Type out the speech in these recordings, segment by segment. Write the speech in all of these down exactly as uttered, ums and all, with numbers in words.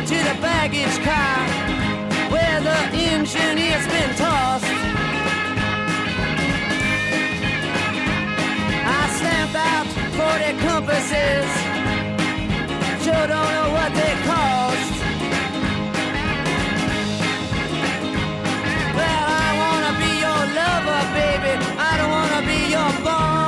into the baggage car where the engineer's been tossed. I stamped out forty compasses, sure don't know what they cost. Well, I wanna be your lover, baby, I don't wanna be your boss.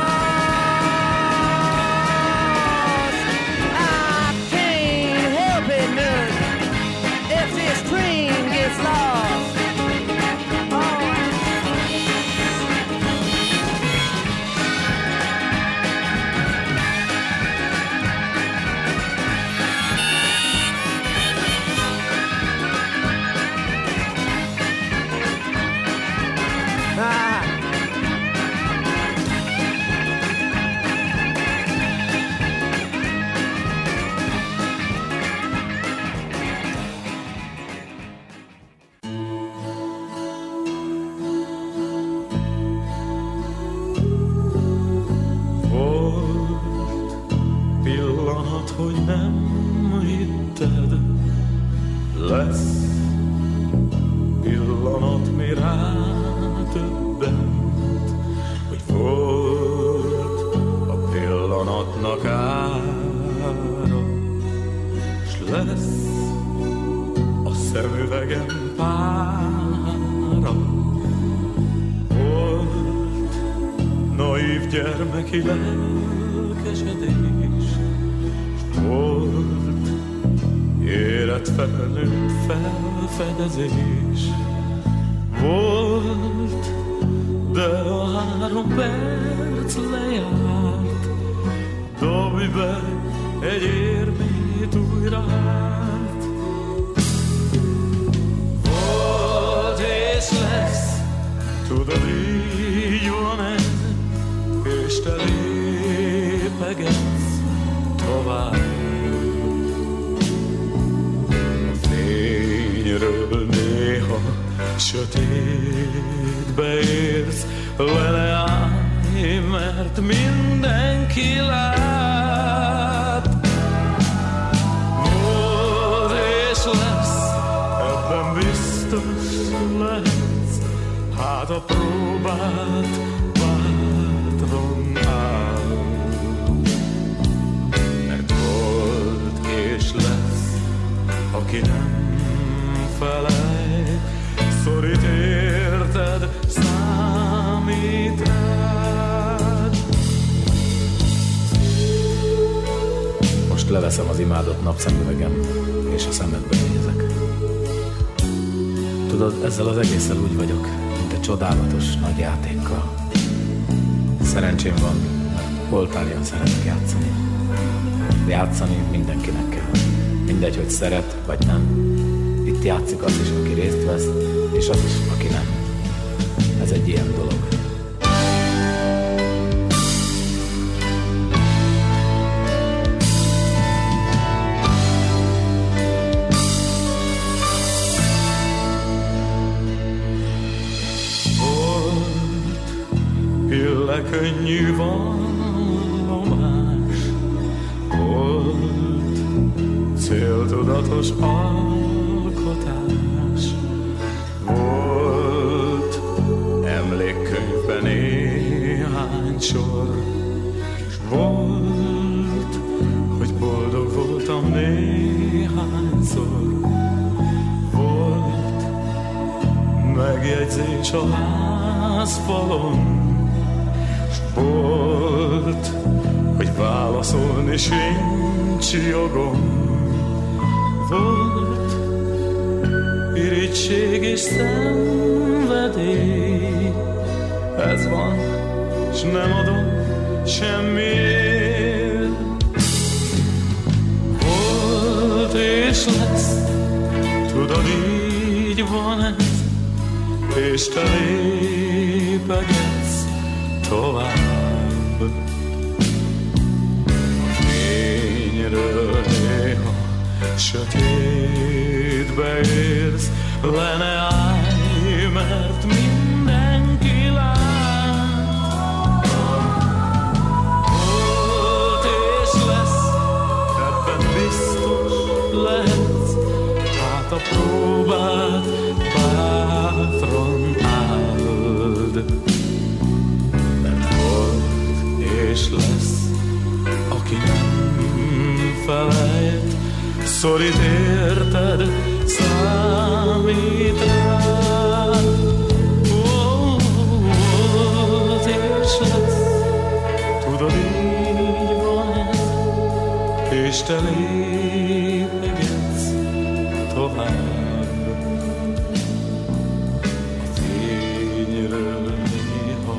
Hogy nem hitted, lesz pillanat, mi rádöbbent, hogy volt a pillanatnak ára, s lesz a szemüvegem pára. Volt naív gyermeki lelkesedés, volt érett felnőtt felfedezés, volt, de a három perc lejárt, dobj be egy érmét újra hát. Volt és lesz, tudod, így van ez, és te lépegetsz tovább. A fényről néha sötétbe érsz, vele állj, mert mindenki lát. Volt és lesz, ebben biztos lehetsz, hát a próbát bátran áll. És lesz, aki nem felej, szorít érted, számít rád. Most leveszem az imádott napszemüvegem, és a szemedbe nézek. Tudod, ezzel az egésszel úgy vagyok, mint egy csodálatos nagy játékkal. Szerencsém van, mert holtáljan szeretek játszani. Játszani mindenkinek kell. Mindegy, hogy szeret, vagy nem. Itt játszik az is, aki részt vesz, és az is, aki nem. Ez egy ilyen dolog. Volt pillekönnyű vallomás, volt céltudatos alkotás, volt emlékkönyvben néhány sor, s volt, hogy boldog voltam néhányszor, volt megjegyzés a házfalon, s volt, hogy válaszolni sincs jogom. Volt irigység és szenvedély, ez van, s nem adom semmiért. Volt és lesz, tudod, így van ez, és te lépegetsz tovább. A fényről néha sötétbe érsz, le ne állj, mert mindenki lát. Volt és lesz, ebben biztos lehetsz, a próbát bátran áld. Mert volt és lesz, aki nem felejt, szorít érted, számít rád. Volt és lesz, tudod, így van ez, és te lépegetsz tovább. A fényről néha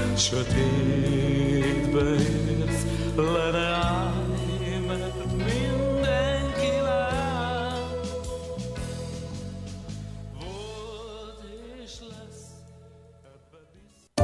sötétbe érsz, le ne állj, mert mindenki lát. Volt és lesz, ebbe biztos.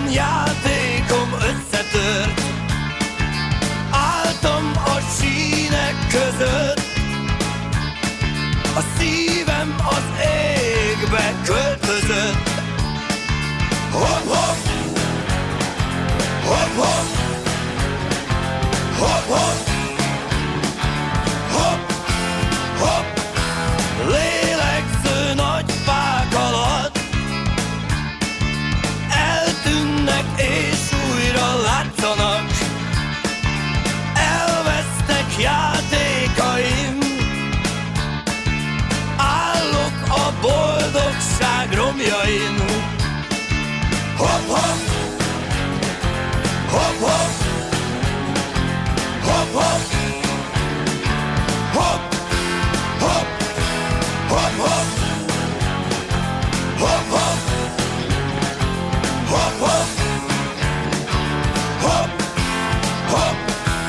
játékom összetört. Álltam a sínek között, a szívem az égbe költözött. Hopp, hopp, hopp, hopp, hopp, hopp, hopp, hopp, lélegző nagy fák alatt eltűnnek és újra látszanak. Elvesztek játékaim, állok a boldogság romjain. Hopp, hopp, hopp, hopp, hopp, hopp, hopp, hopp, hopp, hopp, hopp, hopp, hopp, hopp, hopp, hopp.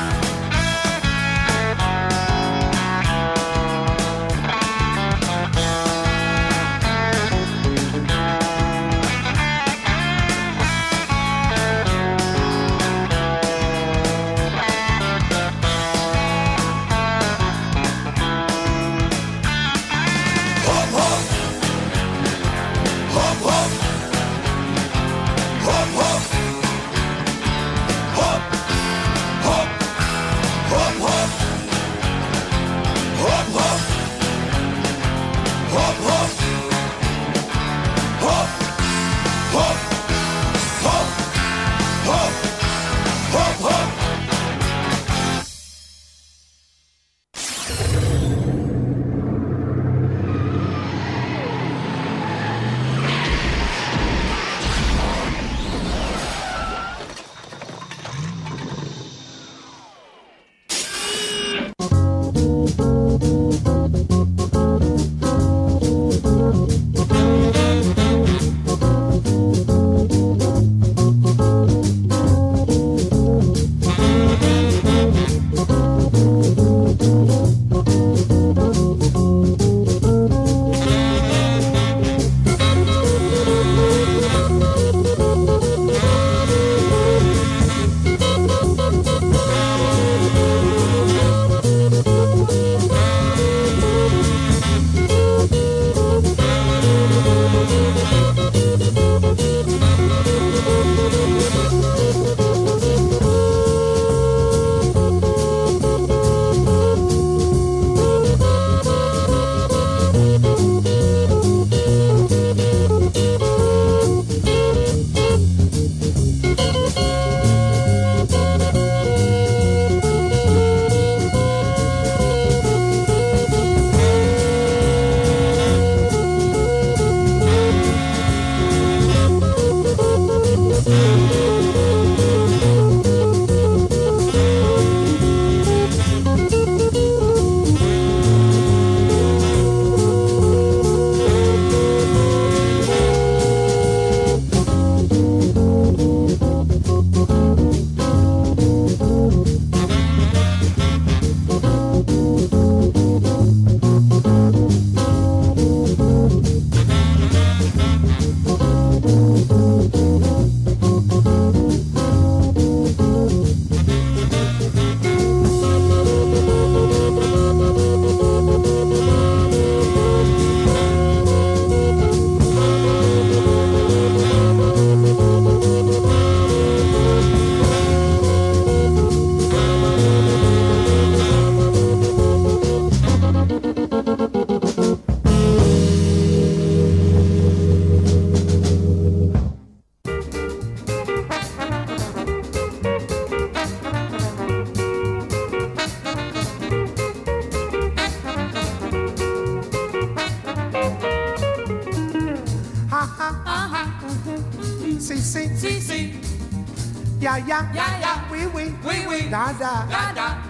Yeah, yeah, yeah, yeah, oui, oui, oui, oui, da, da, da, da.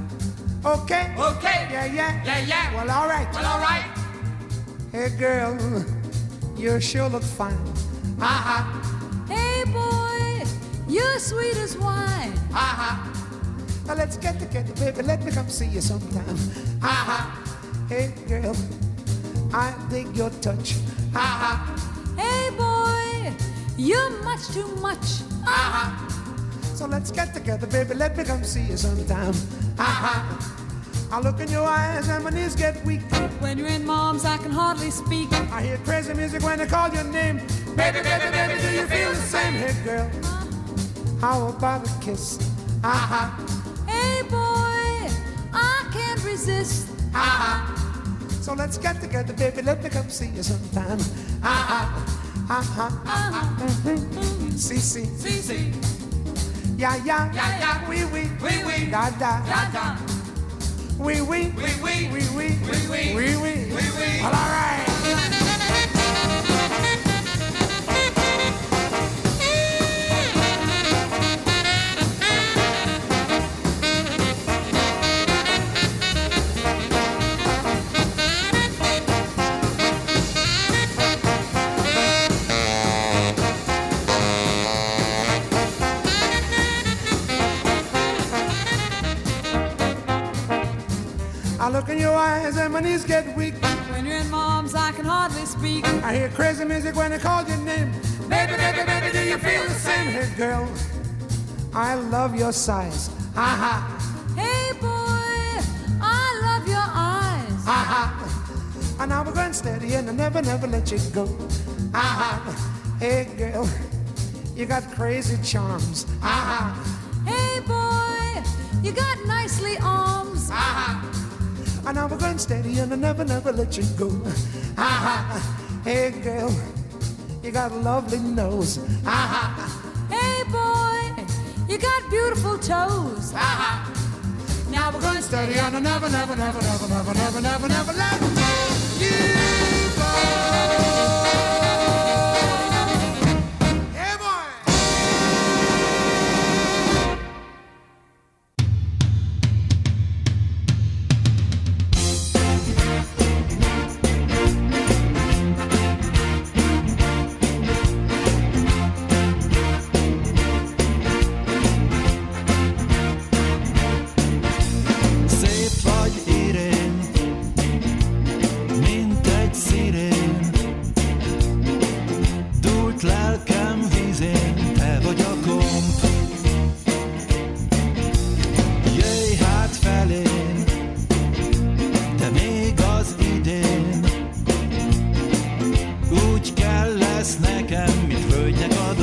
Okay, Okay, yeah, yeah, yeah, yeah. Well, all right. Well, all right. Hey, girl, you sure look fine. Uh-huh, Hey boy, you're sweet as wine. uh-huh, Now let's get together, baby. Let me come see you sometime. uh-huh, Hey, girl, I dig your touch. uh-huh. Hey boy, You're much too much. Uh-huh. So let's get together, baby. Let me come see you sometime. Uh-huh. I look in your eyes and my knees get weak. When you're in Mom's, I can hardly speak. I hear crazy music when they call your name. Baby, baby, baby, do you feel the same? Hey, girl, how about a kiss? Uh-huh. Hey, boy, I can't resist. Uh-huh. So let's get together, baby. Let me come see you sometime. Uh-huh. Uh-huh. Uh-huh. Mm-hmm. See, see. See, see. Yeah, yeah. Yeah, yeah. Oui, oui. Oui, oui. Da, da. Da, da. Oui, oui. Oui, oui. Oui, oui. Oui, oui. Oui, oui. Oui, oui. Well, all right. I look in your eyes and my knees get weak. When you're in Mom's, I can hardly speak. I hear crazy music when they call your name. Baby, baby, baby, do you feel the same? Hey, girl, I love your size. Ha-ha. Hey, boy, I love your eyes. Ha-ha. And now we're going steady and I never, never let you go. Ha-ha. Hey, girl, you got crazy charms. Ha-ha. Hey, boy, you got nicely arms. Ha-ha. And now we're going steady and I never, never let you go. Ha-ha. Hey, girl, you got a lovely nose. Ha-ha. Hey, boy, you got beautiful toes. Ha-ha. Now we're going steady and I never, never, never, never, never, never, never, never let you go. Hey, boy. Szép vagy Irén, mint egy szirén. Dúlt lelkem vízén, te vagy a gomb. Jöjj hát felén, de még az idén. Úgy kell lesz nekem, mint hölgynek a